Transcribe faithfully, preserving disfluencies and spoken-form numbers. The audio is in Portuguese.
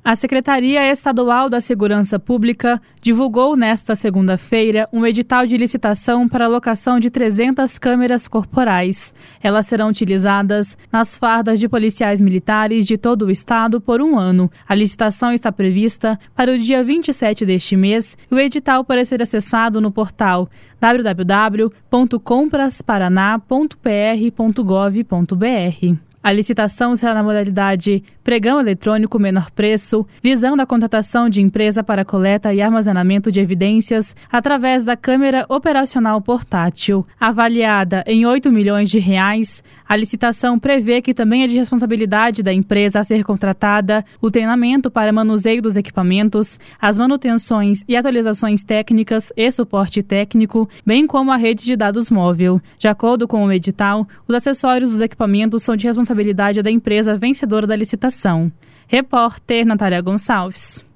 A Secretaria Estadual da Segurança Pública divulgou nesta segunda-feira um edital de licitação para a locação de trezentas câmeras corporais. Elas serão utilizadas nas fardas de policiais militares de todo o estado por um ano. A licitação está prevista para o dia vinte e sete deste mês e o edital pode ser acessado no portal w w w ponto compras paraná ponto p r ponto gov ponto b r. A licitação será na modalidade pregão eletrônico menor preço, visando a contratação de empresa para coleta e armazenamento de evidências através da câmera operacional portátil. Avaliada em oito milhões de reais, a licitação prevê que também é de responsabilidade da empresa a ser contratada o treinamento para manuseio dos equipamentos, as manutenções e atualizações técnicas e suporte técnico, bem como a rede de dados móvel. De acordo com o edital, os acessórios dos equipamentos são de responsabilidade da empresa vencedora da licitação. Repórter Natália Gonçalves.